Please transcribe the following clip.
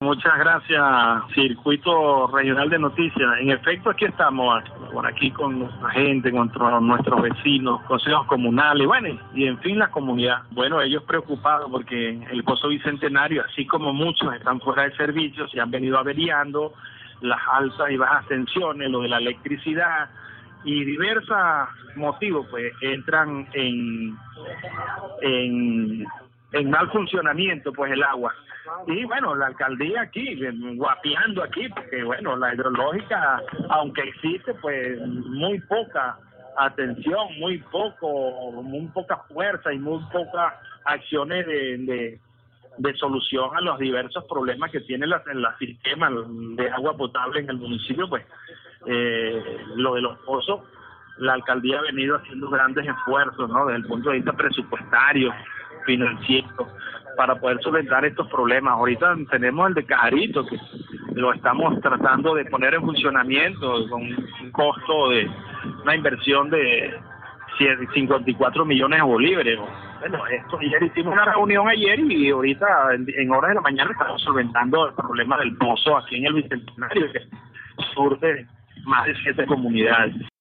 muchas gracias, Circuito Regional de Noticias. En efecto, aquí estamos, por aquí con nuestra gente, con nuestros vecinos, consejos comunales, bueno, y en fin, la comunidad. Bueno, ellos preocupados porque el Pozo Bicentenario, así como muchos están fuera de servicio, se han venido averiando, las altas y bajas tensiones, lo de la electricidad y diversos motivos, pues entran en mal funcionamiento, pues el agua. Y bueno, la alcaldía aquí, guapeando aquí, porque bueno, la hidrológica, aunque existe, pues muy poca atención, muy poca fuerza y muy pocas acciones de solución a los diversos problemas que tiene el sistema de agua potable en el municipio. Pues lo de los pozos, la alcaldía ha venido haciendo grandes esfuerzos, ¿no? Desde el punto de vista presupuestario, financiero, para poder solventar estos problemas. Ahorita tenemos el de Cajarito, que lo estamos tratando de poner en funcionamiento con un costo de una inversión de 54 millones de bolívares. Bueno, ayer hicimos una reunión y ahorita en horas de la mañana estamos solventando el problema del pozo aquí en el Bicentenario, que surge más de 7 comunidades.